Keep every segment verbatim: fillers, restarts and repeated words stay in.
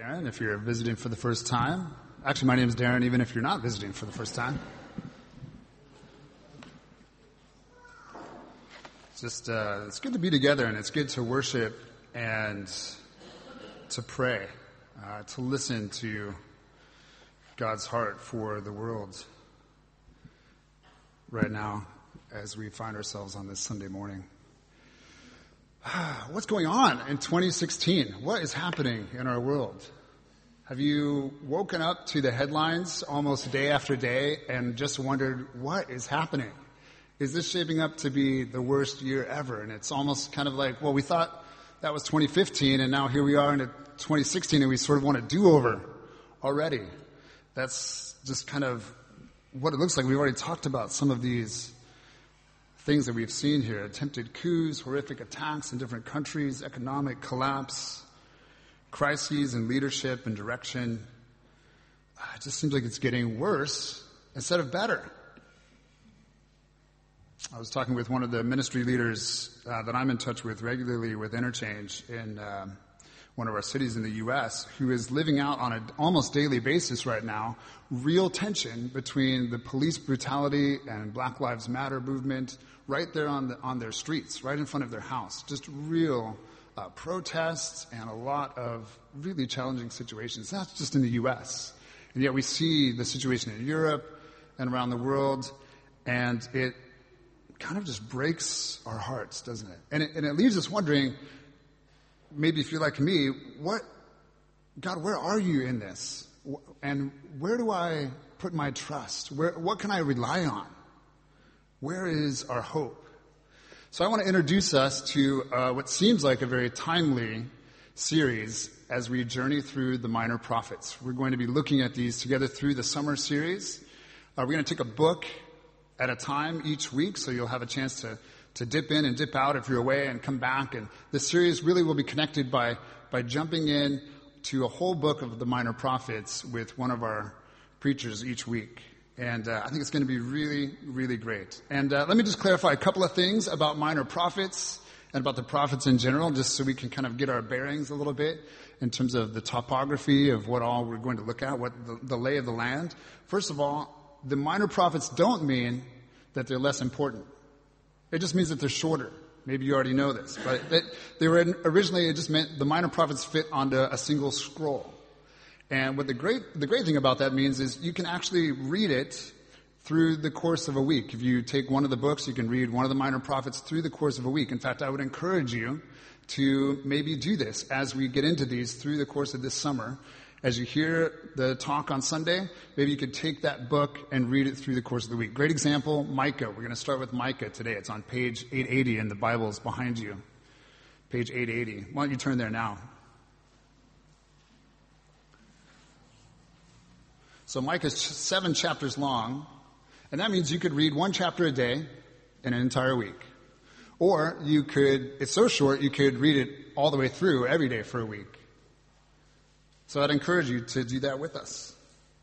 Darren, if you're visiting for the first time. Actually, my name is Darren, even if you're not visiting for the first time. It's just, uh, it's good to be together, and it's good to worship and to pray, uh, to listen to God's heart for the world right now as we find ourselves on this Sunday morning. What's going on in twenty sixteen? What is happening in our world? Have you woken up to the headlines almost day after day and just wondered, what is happening? Is this shaping up to be the worst year ever? And it's almost kind of like, well, we thought that was twenty fifteen, and now here we are in twenty sixteen, and we sort of want a do-over already. That's just kind of what it looks like. We've already talked about some of these things that we've seen here: attempted coups, horrific attacks in different countries, economic collapse, crises in leadership and direction. It just seems like it's getting worse instead of better. I was talking with one of the ministry leaders uh, that I'm in touch with regularly with Interchange in uh, one of our cities in the U S, who is living out on an almost daily basis right now real tension between the police brutality and Black Lives Matter movement right there on the, on their streets, right in front of their house. Just real uh, protests and a lot of really challenging situations. That's just in the U S. And yet we see the situation in Europe and around the world, and it kind of just breaks our hearts, doesn't it? And it, and it leaves us wondering, maybe if you're like me, what, God, where are you in this? And where do I put my trust? Where, what can I rely on? Where is our hope? So I want to introduce us to uh, what seems like a very timely series as we journey through the Minor Prophets. We're going to be looking at these together through the summer series. Uh, we're going to take a book at a time each week, so you'll have a chance to to dip in and dip out if you're away and come back. And this series really will be connected by by jumping in to a whole book of the Minor Prophets with one of our preachers each week. And uh, I think it's going to be really, really great. And uh, let me just clarify a couple of things about Minor Prophets and about the prophets in general, just so we can kind of get our bearings a little bit in terms of the topography of what all we're going to look at, what the, the lay of the land. First of all, the Minor Prophets don't mean that they're less important. It just means that they're shorter. Maybe you already know this. But they, they were originally, it just meant the Minor Prophets fit onto a single scroll. And what the great, the great thing about that means is you can actually read it through the course of a week. If you take one of the books, you can read one of the Minor Prophets through the course of a week. In fact, I would encourage you to maybe do this as we get into these through the course of this summer. As you hear the talk on Sunday, maybe you could take that book and read it through the course of the week. Great example, Micah. We're going to start with Micah today. It's on page eight eighty in the Bibles behind you. Page eight eighty. Why don't you turn there now? So Micah's seven chapters long, and that means you could read one chapter a day in an entire week. Or you could, it's so short, you could read it all the way through every day for a week. So I'd encourage you to do that with us.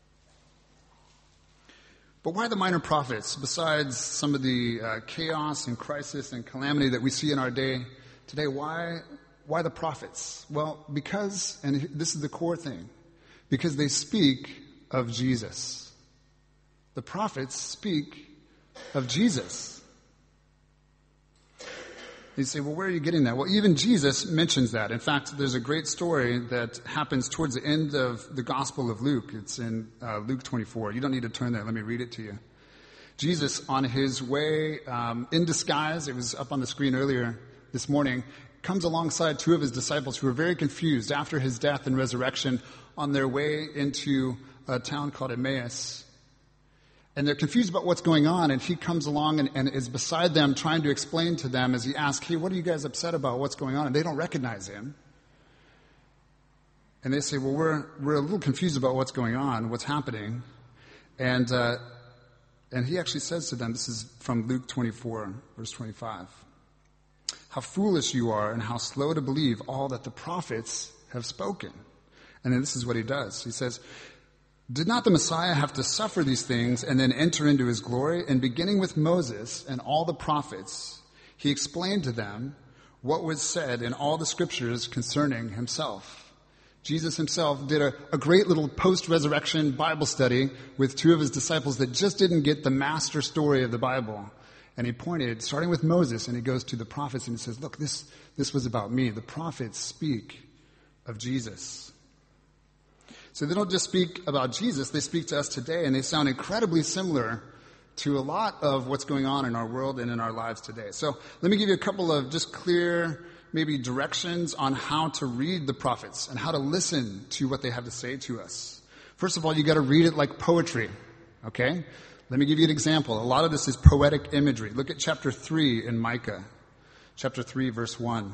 But why the Minor Prophets? Besides some of the uh, chaos and crisis and calamity that we see in our day today, why, why the prophets? Well, because, and this is the core thing, because they speak of Jesus. The prophets speak of Jesus. You say, well, where are you getting that? Well, even Jesus mentions that. In fact, there's a great story that happens towards the end of the Gospel of Luke. It's in uh, Luke twenty-four. You don't need to turn there. Let me read it to you. Jesus, on his way um, in disguise, it was up on the screen earlier this morning, comes alongside two of his disciples who are very confused after his death and resurrection on their way into a town called Emmaus. And they're confused about what's going on, and he comes along and, and is beside them trying to explain to them as he asks, hey, what are you guys upset about? What's going on? And they don't recognize him. And they say, well, we're we're a little confused about what's going on, what's happening. And uh, and he actually says to them, this is from Luke twenty-four, verse twenty-five, how foolish you are and how slow to believe all that the prophets have spoken. And then this is what he does. He says, did not the Messiah have to suffer these things and then enter into his glory? And beginning with Moses and all the prophets, he explained to them what was said in all the scriptures concerning himself. Jesus himself did a, a great little post-resurrection Bible study with two of his disciples that just didn't get the master story of the Bible. And he pointed, starting with Moses, and he goes to the prophets and he says, look, this, this was about me. The prophets speak of Jesus. So they don't just speak about Jesus, they speak to us today, and they sound incredibly similar to a lot of what's going on in our world and in our lives today. So let me give you a couple of just clear, maybe directions on how to read the prophets and how to listen to what they have to say to us. First of all, you got to read it like poetry, okay? Let me give you an example. A lot of this is poetic imagery. Look at chapter three in Micah. Chapter three, verse one.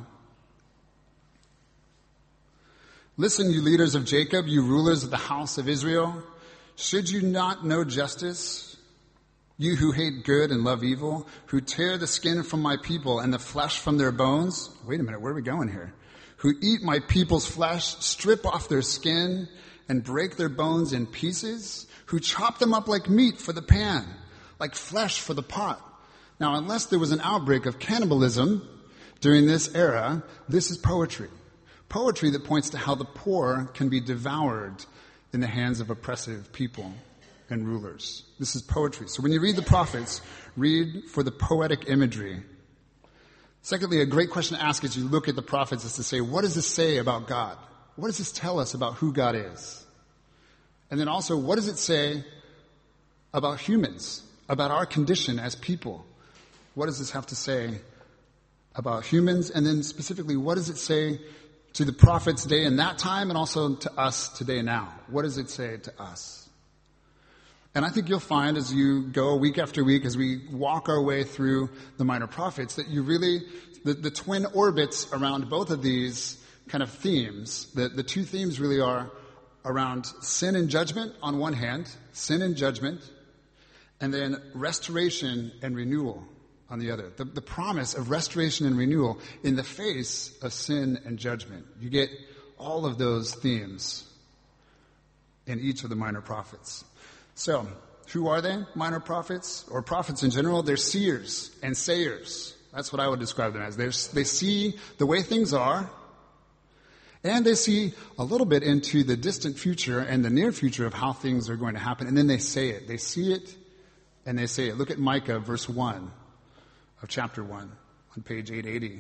Listen, you leaders of Jacob, you rulers of the house of Israel. Should you not know justice? You who hate good and love evil, who tear the skin from my people and the flesh from their bones. Wait a minute, where are we going here? Who eat my people's flesh, strip off their skin, and break their bones in pieces. Who chop them up like meat for the pan, like flesh for the pot. Now, unless there was an outbreak of cannibalism during this era, this is poetry. Poetry that points to how the poor can be devoured in the hands of oppressive people and rulers. This is poetry. So when you read the prophets, read for the poetic imagery. Secondly, a great question to ask as you look at the prophets is to say, what does this say about God? What does this tell us about who God is? And then also, what does it say about humans, about our condition as people? What does this have to say about humans? And then specifically, what does it say to the prophets' day in that time and also to us today now? What does it say to us? And I think you'll find as you go week after week, as we walk our way through the minor prophets, that you really, the, the twin orbits around both of these kind of themes, the, the two themes really are around sin and judgment on one hand, sin and judgment, and then restoration and renewal on the other. The, the promise of restoration and renewal in the face of sin and judgment. You get all of those themes in each of the minor prophets. So, who are they, minor prophets, or prophets in general? They're seers and sayers. That's what I would describe them as. They're, they see the way things are, and they see a little bit into the distant future and the near future of how things are going to happen, and then they say it. They see it, and they say it. Look at Micah, verse one of chapter one on page eight eighty.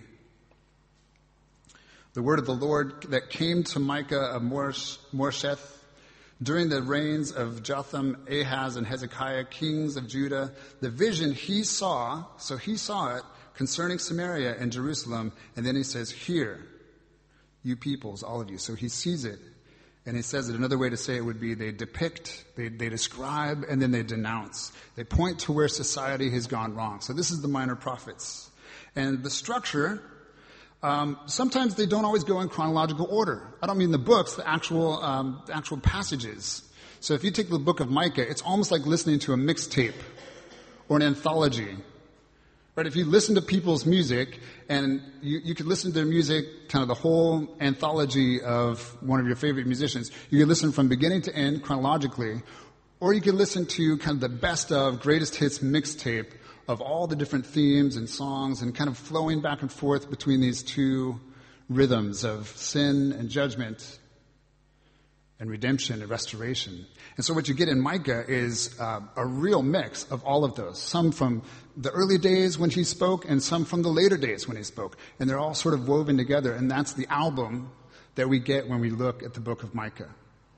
The word of the Lord that came to Micah of Moresheth during the reigns of Jotham, Ahaz, and Hezekiah, kings of Judah, the vision he saw, so he saw it, concerning Samaria and Jerusalem, and then he says, hear, you peoples, all of you. So he sees it, and he says it. Another way to say it would be they depict, they, they describe, and then they denounce. They point to where society has gone wrong. So this is the minor prophets. And the structure, um, sometimes they don't always go in chronological order. I don't mean the books, the actual, um, the actual passages. So if you take the book of Micah, it's almost like listening to a mixtape or an anthology. Right, if you listen to people's music, and you, you could listen to their music, kind of the whole anthology of one of your favorite musicians, you could listen from beginning to end chronologically, or you could listen to kind of the best of, greatest hits mixtape of all the different themes and songs and kind of flowing back and forth between these two rhythms of sin and judgment and redemption and restoration. And so what you get in Micah is uh, a real mix of all of those. Some from the early days when he spoke and some from the later days when he spoke. And they're all sort of woven together. And that's the album that we get when we look at the book of Micah.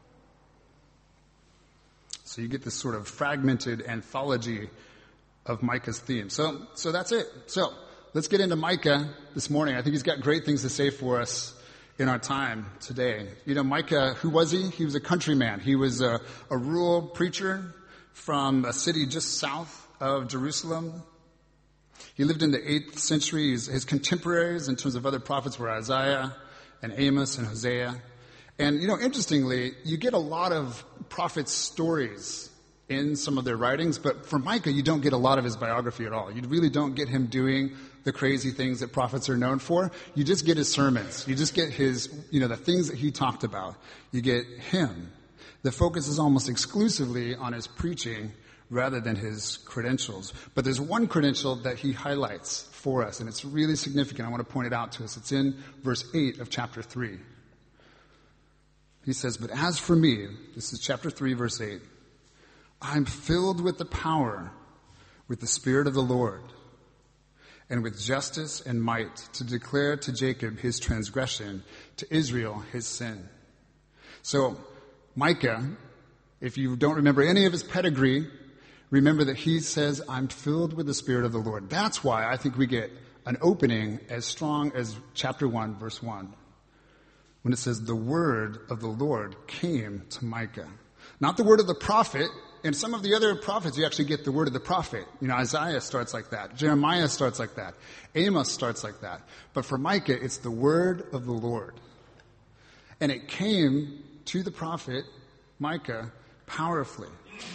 So you get this sort of fragmented anthology of Micah's theme. So, so that's it. So let's get into Micah this morning. I think he's got great things to say for us in our time today. You know, Micah, who was he? He was a countryman. He was a, a rural preacher from a city just south of Jerusalem. He lived in the eighth century. His, his contemporaries in terms of other prophets were Isaiah and Amos and Hosea. And, you know, interestingly, you get a lot of prophets' stories in some of their writings, but for Micah, you don't get a lot of his biography at all. You really don't get him doing the crazy things that prophets are known for. You just get his sermons. You just get his, you know, the things that he talked about. You get him. The focus is almost exclusively on his preaching rather than his credentials. But there's one credential that he highlights for us, and it's really significant. I want to point it out to us. It's in verse eight of chapter three. He says, but as for me, this is chapter three, verse eight, I'm filled with the power, with the Spirit of the Lord, and with justice and might to declare to Jacob his transgression, to Israel his sin. So Micah, if you don't remember any of his pedigree, remember that he says, I'm filled with the Spirit of the Lord. That's why I think we get an opening as strong as chapter one, verse one, when it says, the word of the Lord came to Micah. Not the word of the prophet. In some of the other prophets, you actually get the word of the prophet. You know, Isaiah starts like that. Jeremiah starts like that. Amos starts like that. But for Micah, it's the word of the Lord. And it came to the prophet Micah powerfully.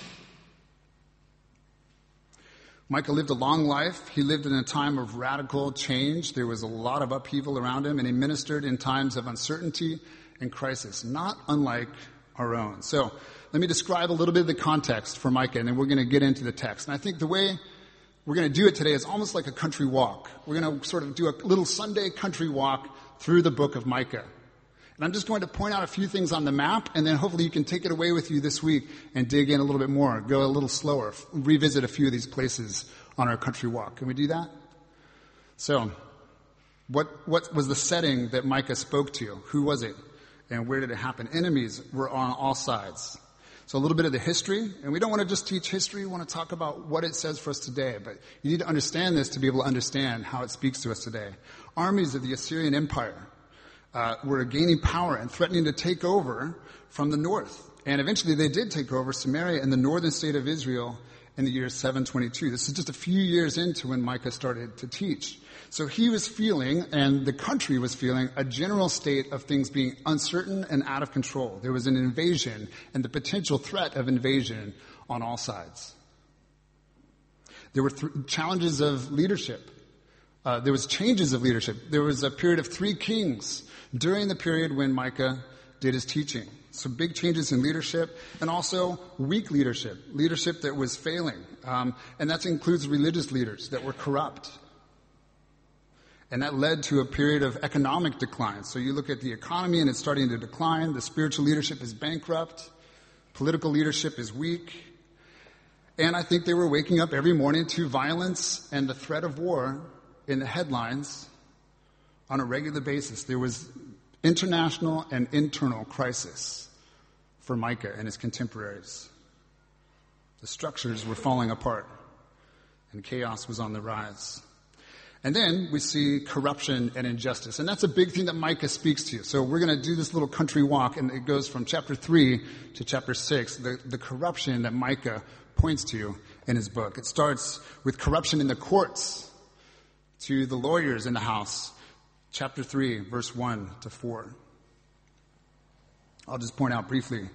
Micah lived a long life. He lived in a time of radical change. There was a lot of upheaval around him, and he ministered in times of uncertainty and crisis, not unlike our own. So let me describe a little bit of the context for Micah, and then we're going to get into the text. And I think the way we're going to do it today is almost like a country walk. We're going to sort of do a little Sunday country walk through the book of Micah. And I'm just going to point out a few things on the map, and then hopefully you can take it away with you this week and dig in a little bit more, go a little slower, revisit a few of these places on our country walk. Can we do that? So, what what was the setting that Micah spoke to? Who was it? And where did it happen? Enemies were on all sides. So a little bit of the history, and we don't want to just teach history, we want to talk about what it says for us today, but you need to understand this to be able to understand how it speaks to us today. Armies of the Assyrian Empire uh, were gaining power and threatening to take over from the north. And eventually they did take over Samaria and the northern state of Israel in the year seven twenty-two. This is just a few years into when Micah started to teach. So he was feeling, and the country was feeling, a general state of things being uncertain and out of control. There was an invasion and the potential threat of invasion on all sides. There were th- challenges of leadership. Uh, there was changes of leadership. There was a period of three kings during the period when Micah did his teaching. So big changes in leadership, and also weak leadership, leadership that was failing. Um, and that includes religious leaders that were corrupt. And that led to a period of economic decline. So you look at the economy and it's starting to decline. The spiritual leadership is bankrupt. Political leadership is weak. And I think they were waking up every morning to violence and the threat of war in the headlines on a regular basis. There was international and internal crisis for Micah and his contemporaries. The structures were falling apart and chaos was on the rise. And then we see corruption and injustice. And that's a big thing that Micah speaks to. So we're going to do this little country walk, and it goes from chapter three to chapter six, the, the corruption that Micah points to in his book. It starts with corruption in the courts to the lawyers in the house. Chapter three, verse one to four. I'll just point out briefly.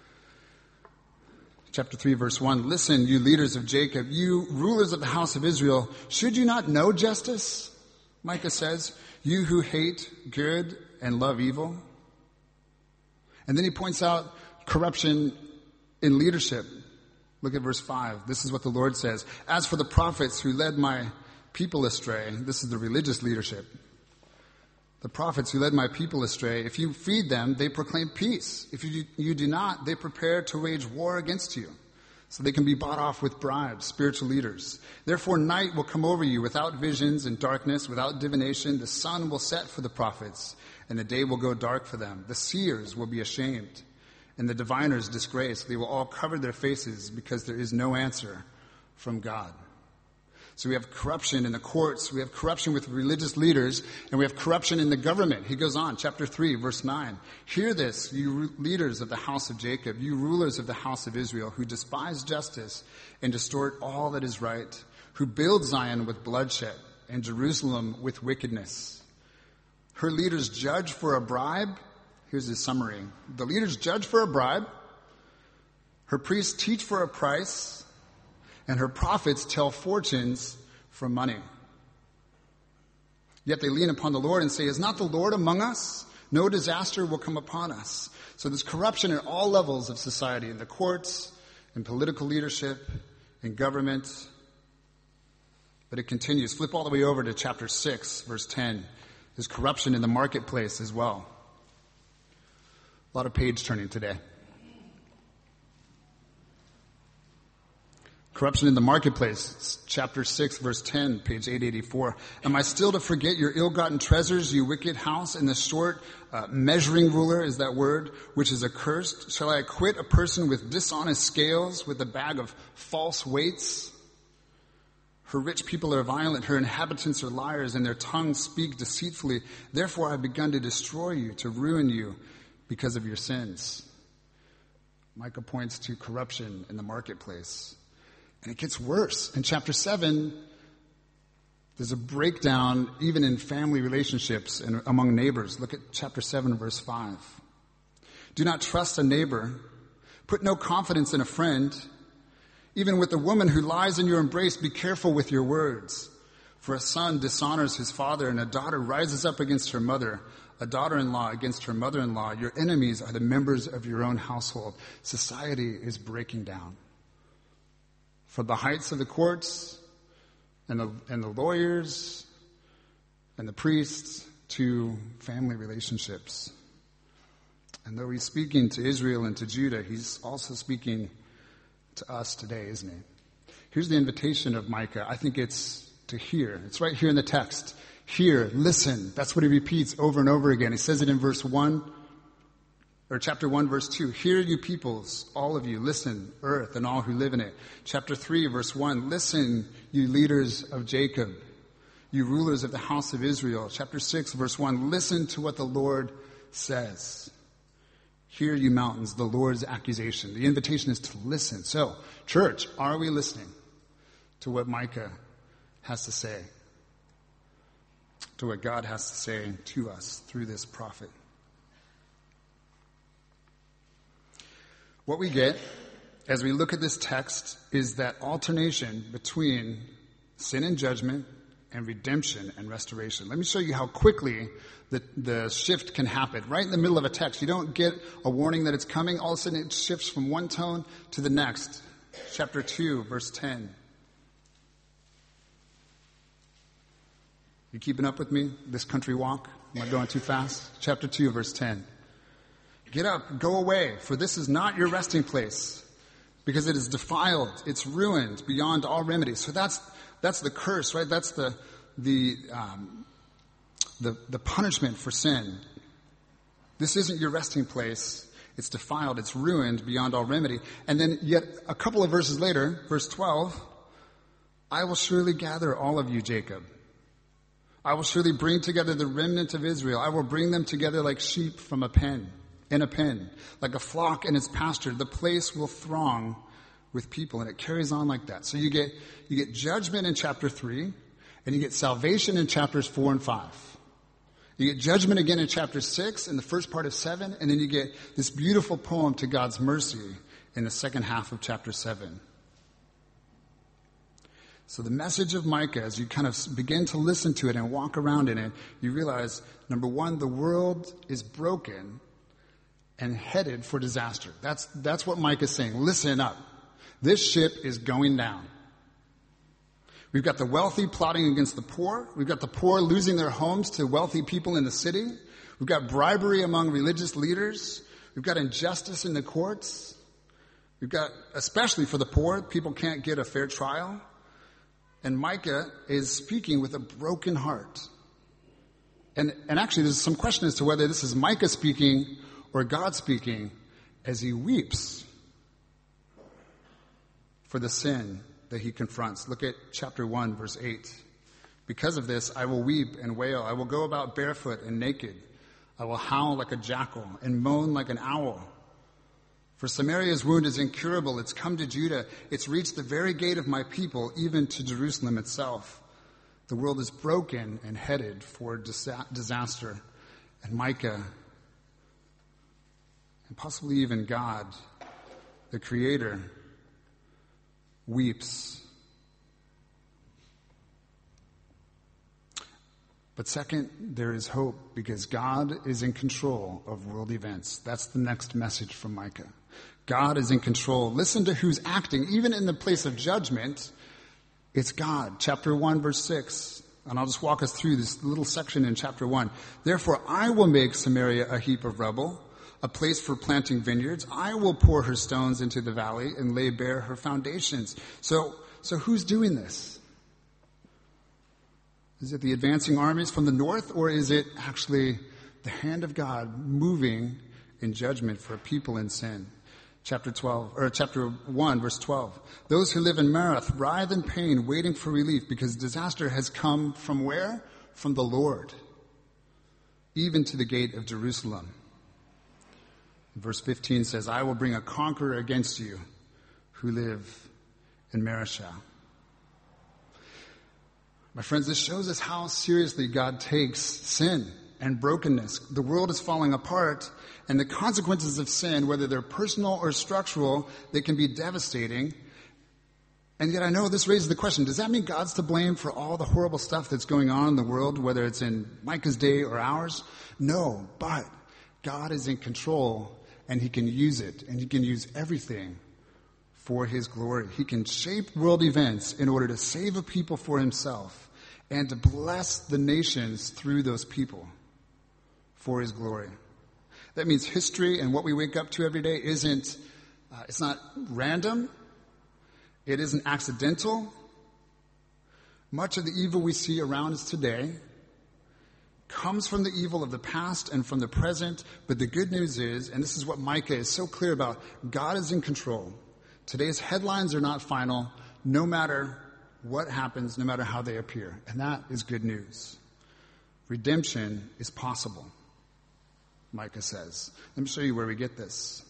Chapter three, verse one, listen, you leaders of Jacob, you rulers of the house of Israel, should you not know justice? Micah says, you who hate good and love evil. And then he points out corruption in leadership. Look at verse five. This is what the Lord says. As for the prophets who led my people astray, this is the religious leadership. The prophets who led my people astray, if you feed them, they proclaim peace. If you, you do not, they prepare to wage war against you, so they can be bought off with bribes, spiritual leaders. Therefore night will come over you without visions and darkness, without divination. The sun will set for the prophets, and the day will go dark for them. The seers will be ashamed, and the diviners disgraced. They will all cover their faces because there is no answer from God. So we have corruption in the courts, we have corruption with religious leaders, and we have corruption in the government. He goes on, chapter three, verse nine. Hear this, you leaders of the house of Jacob, you rulers of the house of Israel, who despise justice and distort all that is right, who build Zion with bloodshed and Jerusalem with wickedness. Her leaders judge for a bribe. Here's his summary. The leaders judge for a bribe. Her priests teach for a price. And her prophets tell fortunes for money. Yet they lean upon the Lord and say, is not the Lord among us? No disaster will come upon us. So there's corruption at all levels of society, in the courts, in political leadership, in government. But it continues. Flip all the way over to chapter six, verse ten. There's corruption in the marketplace as well. A lot of page turning today. Corruption in the marketplace, chapter six, verse ten, page eight eighty-four. Am I still to forget your ill-gotten treasures, you wicked house, and the short uh, measuring ruler, is that word, which is accursed? Shall I acquit a person with dishonest scales, with a bag of false weights? Her rich people are violent, her inhabitants are liars, and their tongues speak deceitfully. Therefore I have begun to destroy you, to ruin you because of your sins. Micah points to corruption in the marketplace. And it gets worse. In chapter seven, there's a breakdown even in family relationships and among neighbors. Look at chapter seven, verse five. Do not trust a neighbor. Put no confidence in a friend. Even with the woman who lies in your embrace, be careful with your words. For a son dishonors his father, and a daughter rises up against her mother. A daughter-in-law against her mother-in-law. Your enemies are the members of your own household. Society is breaking down. From the heights of the courts and the, and the lawyers and the priests to family relationships. And though he's speaking to Israel and to Judah, he's also speaking to us today, isn't he? Here's the invitation of Micah. I think it's to hear. It's right here in the text. Hear, listen. That's what he repeats over and over again. He says it in verse one. Or chapter one, verse two, hear you peoples, all of you, listen, earth and all who live in it. Chapter three, verse one, listen, you leaders of Jacob, you rulers of the house of Israel. Chapter six, verse one, listen to what the Lord says. Hear you mountains, the Lord's accusation. The invitation is to listen. So, church, are we listening to what Micah has to say? To what God has to say to us through this prophet? What we get as we look at this text is that alternation between sin and judgment and redemption and restoration. Let me show you how quickly the, the shift can happen. Right in the middle of a text, you don't get a warning that it's coming. All of a sudden it shifts from one tone to the next. Chapter two, verse ten. You keeping up with me? This country walk? Am I going too fast? Chapter two, verse ten. Get up, go away, for this is not your resting place, because it is defiled, it's ruined beyond all remedy. So that's that's the curse, right? That's the the um, the the punishment for sin. This isn't your resting place. It's defiled, it's ruined beyond all remedy. And then yet a couple of verses later, verse twelve, I will surely gather all of you, Jacob. I will surely bring together the remnant of Israel. I will bring them together like sheep from a pen. In a pen, like a flock in its pasture, the place will throng with people, and it carries on like that. So you get you get judgment in chapter three, and you get salvation in chapters four and five. You get judgment again in chapter six, in the first part of seven, and then you get this beautiful poem to God's mercy in the second half of chapter seven. So the message of Micah, as you kind of begin to listen to it and walk around in it, you realize, number one, the world is broken and headed for disaster. That's, that's what Micah is saying. Listen up. This ship is going down. We've got the wealthy plotting against the poor. We've got the poor losing their homes to wealthy people in the city. We've got bribery among religious leaders. We've got injustice in the courts. We've got, especially for the poor, people can't get a fair trial. And Micah is speaking with a broken heart. And, and actually there's some question as to whether this is Micah speaking or God speaking as he weeps for the sin that he confronts. Look at chapter one, verse eight. Because of this, I will weep and wail. I will go about barefoot and naked. I will howl like a jackal and moan like an owl. For Samaria's wound is incurable. It's come to Judah. It's reached the very gate of my people, even to Jerusalem itself. The world is broken and headed for disaster. And Micah, and possibly even God, the Creator, weeps. But second, there is hope because God is in control of world events. That's the next message from Micah. God is in control. Listen to who's acting. Even in the place of judgment, it's God. Chapter one, verse six. And I'll just walk us through this little section in chapter one. Therefore, I will make Samaria a heap of rubble, a place for planting vineyards. I will pour her stones into the valley and lay bare her foundations. So, so who's doing this? Is it the advancing armies from the north, or is it actually the hand of God moving in judgment for a people in sin? Chapter twelve, or chapter one, verse twelve. Those who live in Marath writhe in pain, waiting for relief, because disaster has come from where? From the Lord, even to the gate of Jerusalem. Verse fifteen says, I will bring a conqueror against you who live in Mareshah. My friends, this shows us how seriously God takes sin and brokenness. The world is falling apart, and the consequences of sin, whether they're personal or structural, they can be devastating. And yet I know this raises the question, does that mean God's to blame for all the horrible stuff that's going on in the world, whether it's in Micah's day or ours? No, but God is in control, and he can use it, and he can use everything for his glory. He can shape world events in order to save a people for himself and to bless the nations through those people for his glory. That means history and what we wake up to every day isn't, uh, it's not random. It isn't accidental. Much of the evil we see around us today comes from the evil of the past and from the present. But the good news is, and this is what Micah is so clear about, God is in control. Today's headlines are not final, no matter what happens, no matter how they appear. And that is good news. Redemption is possible, Micah says. Let me show you where we get this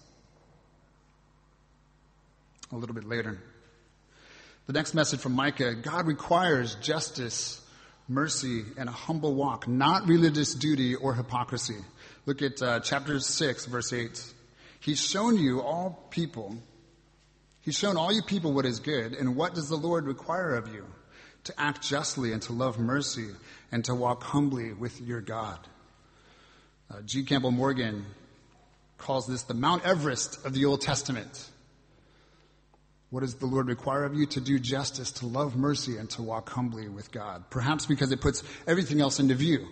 a little bit later. The next message from Micah, God requires justice, mercy, and a humble walk, not religious duty or hypocrisy. Look at uh, chapter six, verse eight. He's shown you all people He's shown all you people what is good, and what does the Lord require of you? To act justly and to love mercy and to walk humbly with your God. Uh, G. Campbell Morgan calls this the Mount Everest of the Old Testament. What does the Lord require of you? To do justice, to love mercy, and to walk humbly with God. Perhaps because it puts everything else into view.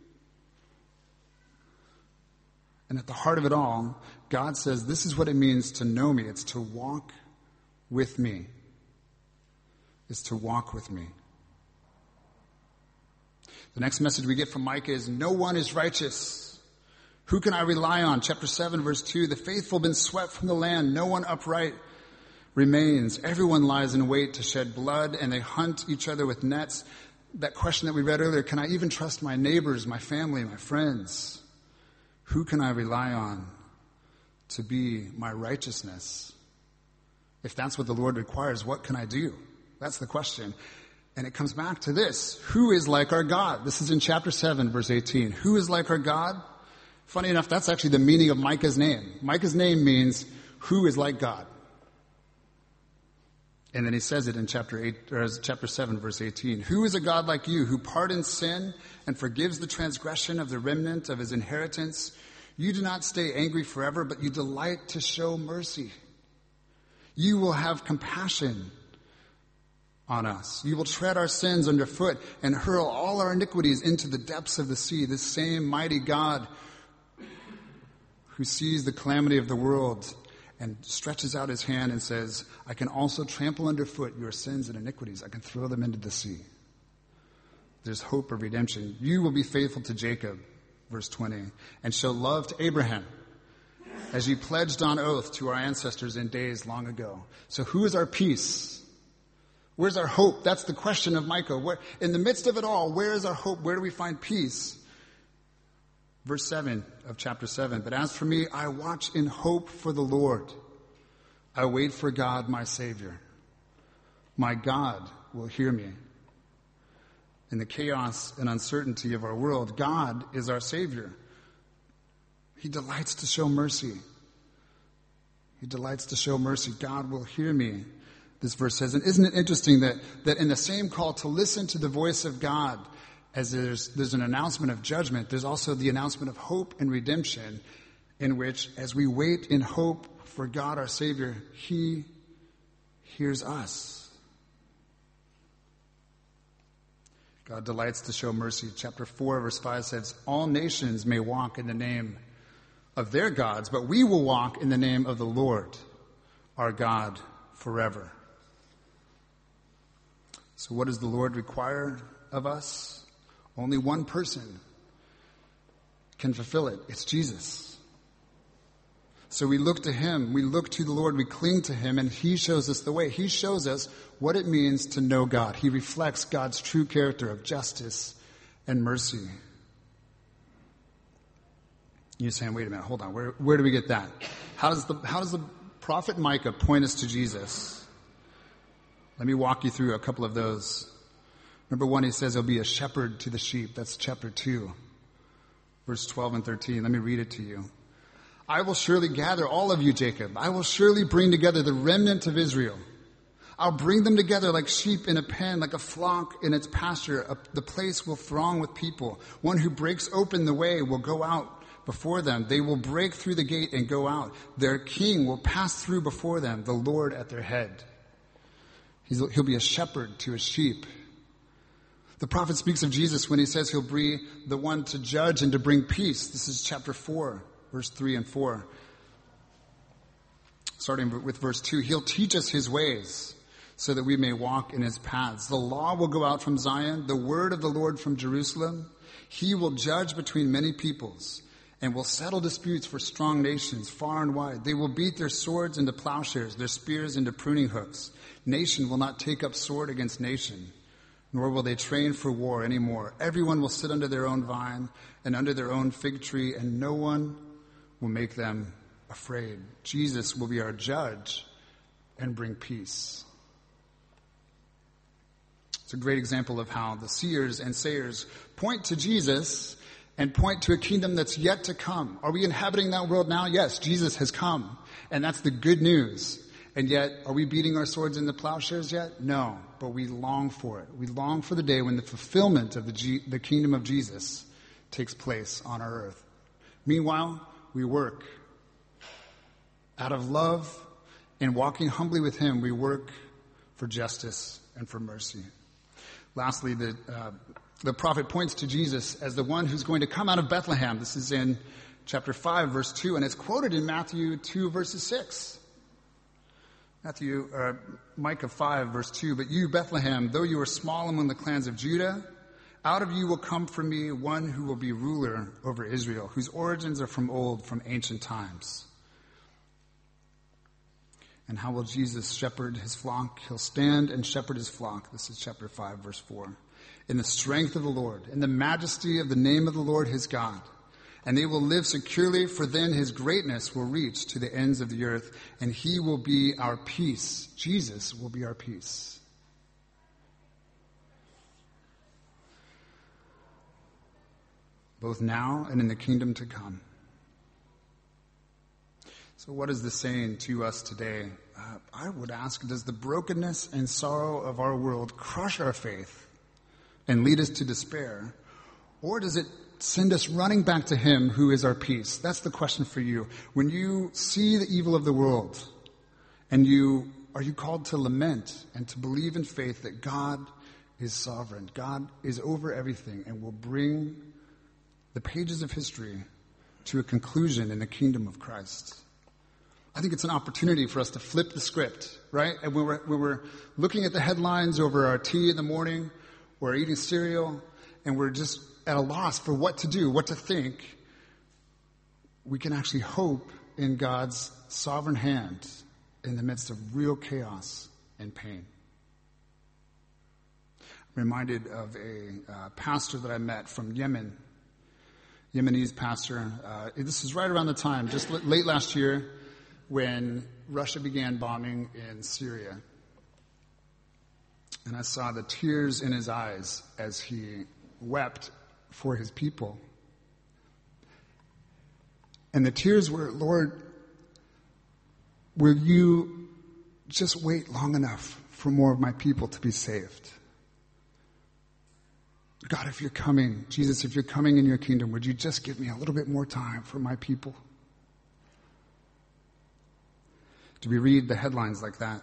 And at the heart of it all, God says, this is what it means to know me. It's to walk with me. Is to walk with me. The next message we get from Micah is, no one is righteous. Who can I rely on? Chapter seven, verse two, the faithful have been swept from the land. No one upright remains. Everyone lies in wait to shed blood, and they hunt each other with nets. That question that we read earlier, can I even trust my neighbors, my family, my friends? Who can I rely on to be my righteousness? If that's what the Lord requires, what can I do? That's the question. And it comes back to this. Who is like our God? This is in chapter seven, verse eighteen. Who is like our God? Funny enough, that's actually the meaning of Micah's name. Micah's name means, who is like God? And then he says it in chapter eight, or chapter seven, verse eighteen. Who is a God like you, who pardons sin and forgives the transgression of the remnant of his inheritance? You do not stay angry forever, but you delight to show mercy. You will have compassion on us. You will tread our sins underfoot and hurl all our iniquities into the depths of the sea. This same mighty God who sees the calamity of the world and stretches out his hand and says, I can also trample underfoot your sins and iniquities. I can throw them into the sea. There's hope of redemption. You will be faithful to Jacob, verse twenty, and show love to Abraham, as you pledged on oath to our ancestors in days long ago. So who is our peace? Where's our hope? That's the question of Micah. Where, in the midst of it all, where is our hope? Where do we find peace? Verse seven of chapter seven. But as for me, I watch in hope for the Lord. I wait for God, my Savior. My God will hear me. In the chaos and uncertainty of our world, God is our Savior. He delights to show mercy. He delights to show mercy. God will hear me, this verse says. And isn't it interesting that, that in the same call to listen to the voice of God, as there's, there's an announcement of judgment, there's also the announcement of hope and redemption, in which, as we wait in hope for God our Savior, He hears us. God delights to show mercy. Chapter four, verse five says, all nations may walk in the name of their gods, but we will walk in the name of the Lord, our God, forever. So what does the Lord require of us? Only one person can fulfill it. It's Jesus. So we look to him, we look to the Lord, we cling to him, and he shows us the way. He shows us what it means to know God. He reflects God's true character of justice and mercy. You're saying, wait a minute, hold on, where, where do we get that? How does the, how does the prophet Micah point us to Jesus? Let me walk you through a couple of those. Number one, he says he'll be a shepherd to the sheep. That's chapter two, verse twelve and thirteen. Let me read it to you. I will surely gather all of you, Jacob. I will surely bring together the remnant of Israel. I'll bring them together like sheep in a pen, like a flock in its pasture. The place will throng with people. One who breaks open the way will go out before them. They will break through the gate and go out. Their king will pass through before them, the Lord at their head. He's, he'll be a shepherd to his sheep. The prophet speaks of Jesus when he says he'll be the one to judge and to bring peace. This is chapter four, verse three and four. Starting with verse two, he'll teach us his ways so that we may walk in his paths. The law will go out from Zion, the word of the Lord from Jerusalem. He will judge between many peoples and will settle disputes for strong nations far and wide. They will beat their swords into plowshares, their spears into pruning hooks. Nation will not take up sword against nation, nor will they train for war anymore. Everyone will sit under their own vine and under their own fig tree, and no one will make them afraid. Jesus will be our judge and bring peace. It's a great example of how the seers and sayers point to Jesus and point to a kingdom that's yet to come. Are we inhabiting that world now? Yes, Jesus has come, and that's the good news. And yet, are we beating our swords into plowshares yet? No, but we long for it. We long for the day when the fulfillment of the, G- the kingdom of Jesus takes place on our earth. Meanwhile, we work. Out of love and walking humbly with him, we work for justice and for mercy. Lastly, the, uh, the prophet points to Jesus as the one who's going to come out of Bethlehem. This is in chapter five, verse two, and it's quoted in Matthew two, verses six. Matthew, uh, Micah five, verse two, but you, Bethlehem, though you are small among the clans of Judah, out of you will come from me one who will be ruler over Israel, whose origins are from old, from ancient times. And how will Jesus shepherd his flock? He'll stand and shepherd his flock. This is chapter five, verse four. In the strength of the Lord, in the majesty of the name of the Lord his God. And they will live securely, for then his greatness will reach to the ends of the earth, and he will be our peace. Jesus will be our peace. Both now and in the kingdom to come. So what is this saying to us today? Uh, I would ask, does the brokenness and sorrow of our world crush our faith and lead us to despair? Or does it send us running back to him who is our peace? That's the question for you. When you see the evil of the world, and you are you called to lament and to believe in faith that God is sovereign, God is over everything, and will bring the pages of history to a conclusion in the kingdom of Christ? I think it's an opportunity for us to flip the script, right? And when we're, when we're looking at the headlines over our tea in the morning, or eating cereal, and we're just at a loss for what to do, what to think, we can actually hope in God's sovereign hand in the midst of real chaos and pain. I'm reminded of a uh, pastor that I met from Yemen, Yemenese pastor. Uh, this is right around the time, just l- late last year, when Russia began bombing in Syria. And I saw the tears in his eyes as he wept for his people. And the tears were, Lord, will you just wait long enough for more of my people to be saved? God, if you're coming, Jesus, if you're coming in your kingdom, would you just give me a little bit more time for my people? Do we read the headlines like that?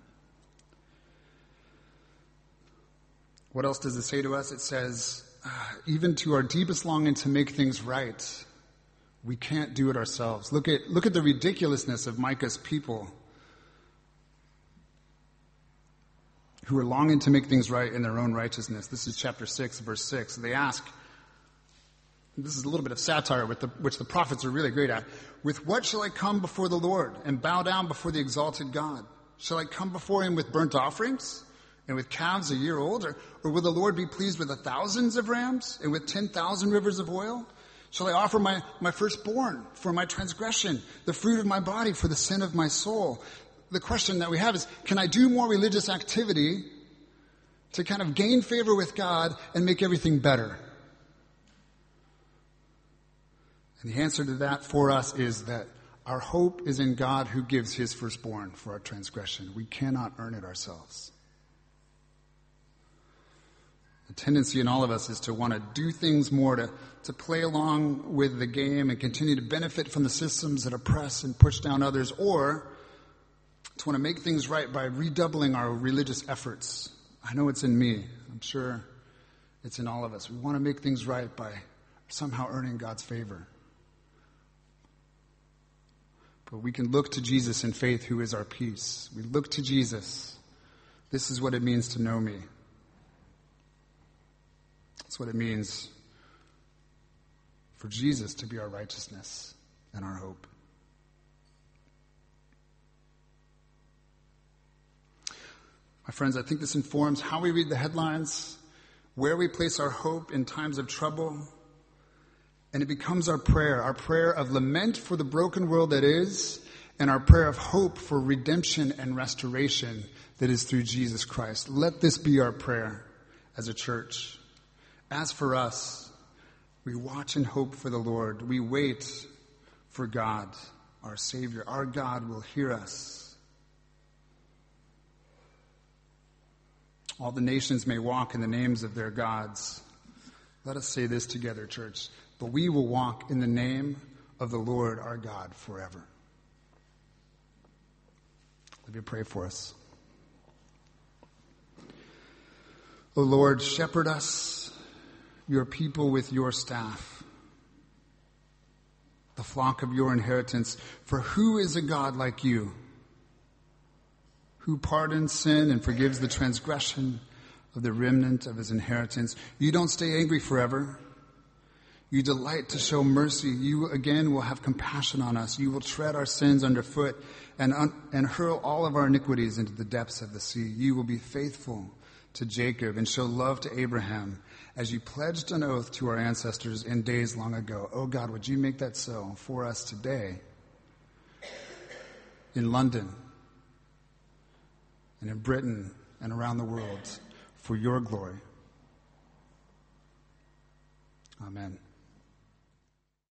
What else does it say to us? It says, uh, even to our deepest longing to make things right, We can't do it ourselves. Look at, look at the ridiculousness of Micah's people who are longing to make things right in their own righteousness. This is chapter six, verse six. They ask, this is a little bit of satire, with the, which the prophets are really great at. With what shall I come before the Lord and bow down before the exalted God? Shall I come before him with burnt offerings and with calves a year old? Or, or will the Lord be pleased with the thousands of rams and with ten thousand rivers of oil? Shall I offer my, my firstborn for my transgression, the fruit of my body for the sin of my soul? The question that we have is, can I do more religious activity to kind of gain favor with God and make everything better? And the answer to that for us is that our hope is in God who gives his firstborn for our transgression. We cannot earn it ourselves. The tendency in all of us is to want to do things more, to, to play along with the game and continue to benefit from the systems that oppress and push down others, or to want to make things right by redoubling our religious efforts. I know it's in me. I'm sure it's in all of us. We want to make things right by somehow earning God's favor. But we can look to Jesus in faith, who is our peace. We look to Jesus. This is what it means to know me. That's what it means for Jesus to be our righteousness and our hope. My friends, I think this informs how we read the headlines, where we place our hope in times of trouble, and it becomes our prayer, our prayer of lament for the broken world that is, and our prayer of hope for redemption and restoration that is through Jesus Christ. Let this be our prayer as a church. As for us, we watch and hope for the Lord. We wait for God, our Savior. Our God will hear us. All the nations may walk in the names of their gods. Let us say this together, church. But we will walk in the name of the Lord our God forever. Let me pray for us. O Lord, shepherd us, your people, with your staff, the flock of your inheritance. For who is a God like you, who pardons sin and forgives the transgression of the remnant of his inheritance? You don't stay angry forever. You delight to show mercy. You again will have compassion on us. You will tread our sins underfoot and, un- and hurl all of our iniquities into the depths of the sea. You will be faithful to Jacob and show love to Abraham, as you pledged an oath to our ancestors in days long ago. Oh God, would you make that so for us today in London and in Britain and around the world for your glory. Amen.